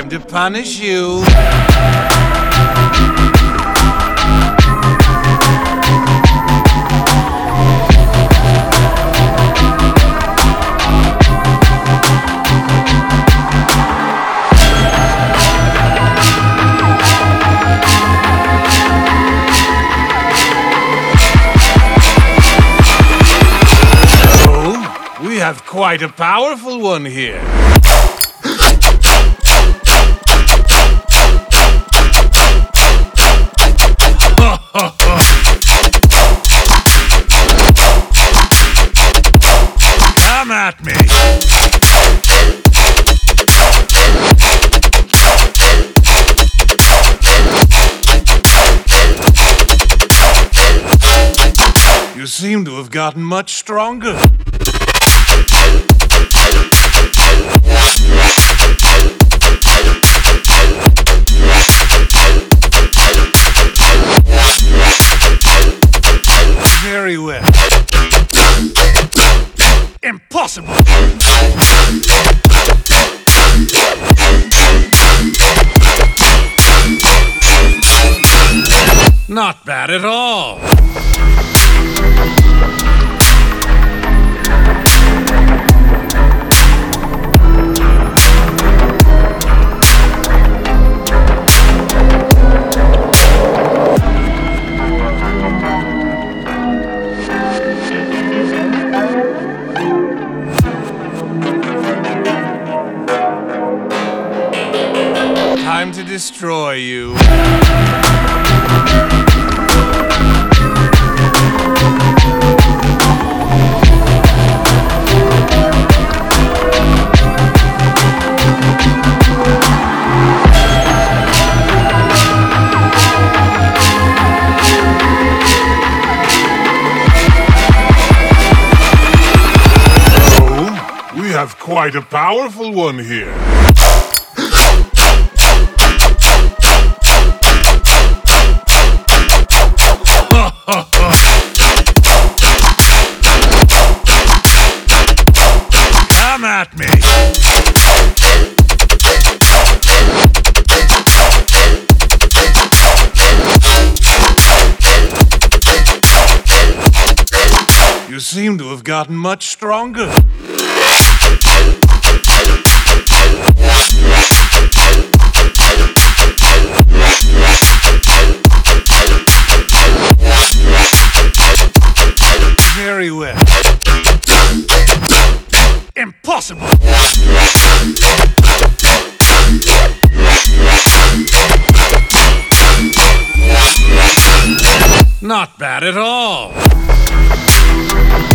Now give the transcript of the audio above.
to punish you. We have quite a powerful one here. Come at me. You seem to have gotten much stronger. Very well. Impossible! Not bad at all. Time to destroy you. Oh, we have quite a powerful one here. Come at me. You seem to have gotten much stronger. Very well. Impossible! Not bad at all.